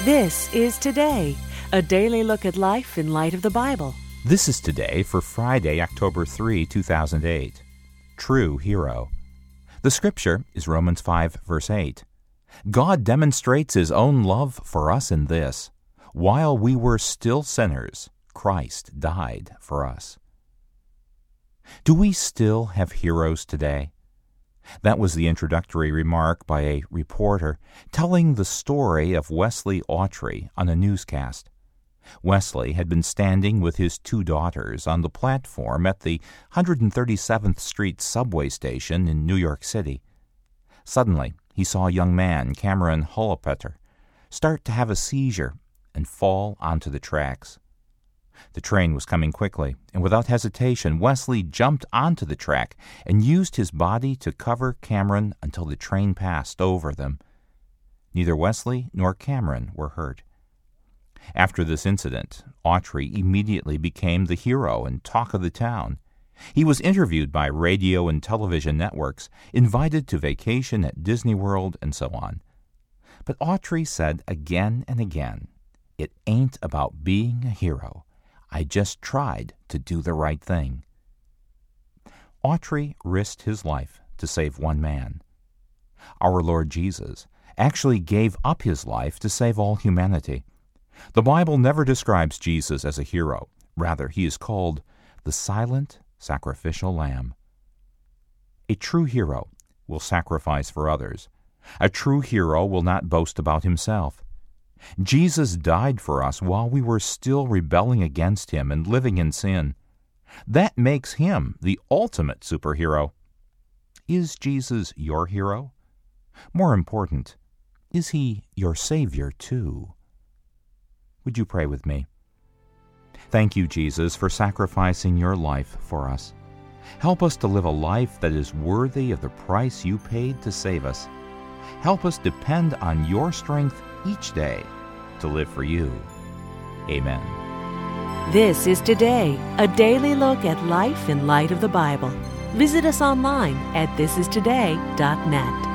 This is Today, a daily look at life in light of the Bible. This is Today for Friday, October 3, 2008. True Hero. The scripture is Romans 5, verse 8. God demonstrates His own love for us in this: while we were still sinners, Christ died for us. Do we still have heroes today? That was the introductory remark by a reporter telling the story of Wesley Autry on a newscast. Wesley had been standing with his two daughters on the platform at the 137th Street subway station in New York City. Suddenly, he saw a young man, Cameron Holopeter, start to have a seizure and fall onto the tracks. The train was coming quickly, and without hesitation, Wesley jumped onto the track and used his body to cover Cameron until the train passed over them. Neither Wesley nor Cameron were hurt. After this incident, Autry immediately became the hero and talk of the town. He was interviewed by radio and television networks, invited to vacation at Disney World, and so on. But Autry said again and again, "It ain't about being a hero. I just tried to do the right thing." Autry risked his life to save one man. Our Lord Jesus actually gave up His life to save all humanity. The Bible never describes Jesus as a hero. Rather, He is called the silent sacrificial lamb. A true hero will sacrifice for others. A true hero will not boast about himself. Jesus died for us while we were still rebelling against Him and living in sin. That makes Him the ultimate superhero. Is Jesus your hero? More important, is He your Savior too? Would you pray with me? Thank you, Jesus, for sacrificing your life for us. Help us to live a life that is worthy of the price you paid to save us. Help us depend on your strength each day to live for you. Amen. This is Today, a daily look at life in light of the Bible. Visit us online at thisistoday.net.